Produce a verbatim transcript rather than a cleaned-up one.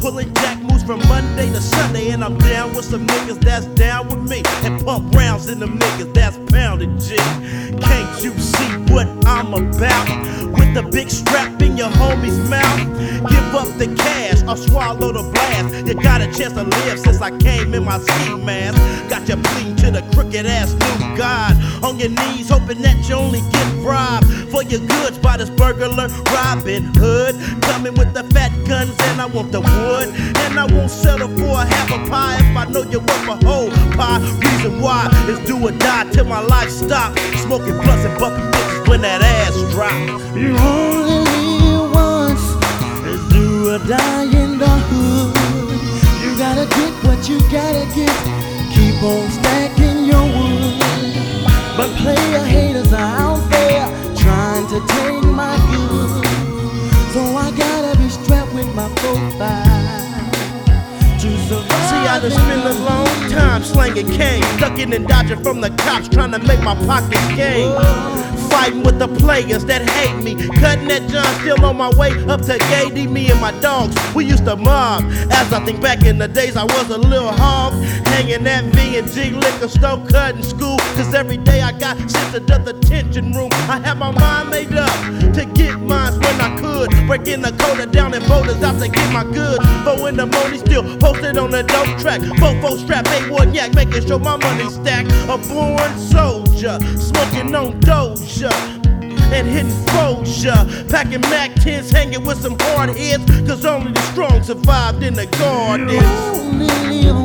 pulling jack moves from Monday to Sunday, and I'm down with some niggas that's down with me, and pump rounds in them niggas that's pounded G. Can't you see what I'm about? With the big strap in your homie's mouth, give up the cash or swallow the blast. You got a chance to live since I came in my ski mask. Got you pleading to the crooked ass new God, on your knees hoping that you only get robbed for your goods by this burglar Robin Hood, coming with the fat guns, and I want the wood, and I won't settle for a half a pie if I know you worth a whole pie. Reason why is do or die till my life stops, smoking blunts and bumping bitches when that ass drops. You only live once, it's do or die in the hood. You gotta get what you gotta get, keep on stacking your wood. But player haters are out there trying to take my good, so I gotta be strapped with my four five to survive. See, I done spent a long time slanging cane, ducking and dodging from the cops, trying to make my pockets gain. Fighting with the players that hate me, cutting that John, still on my way up to Gady. Me and my dogs, we used to mob. As I think back in the days, I was a little hog, hanging at V and G liquor store, cutting school. Cause every day I got sent to the detention room. I had my mind made up to get mine when I could, breaking the coda down and boulders out to get my goods. But when the money still posted on the dope track, Fofo strap, A one yak, making sure my money stacked. A born soldier, smoking on Doja and hitting Foja, packing Mac tens, hanging with some hard heads, cause only the strong survived in the gardens. You only live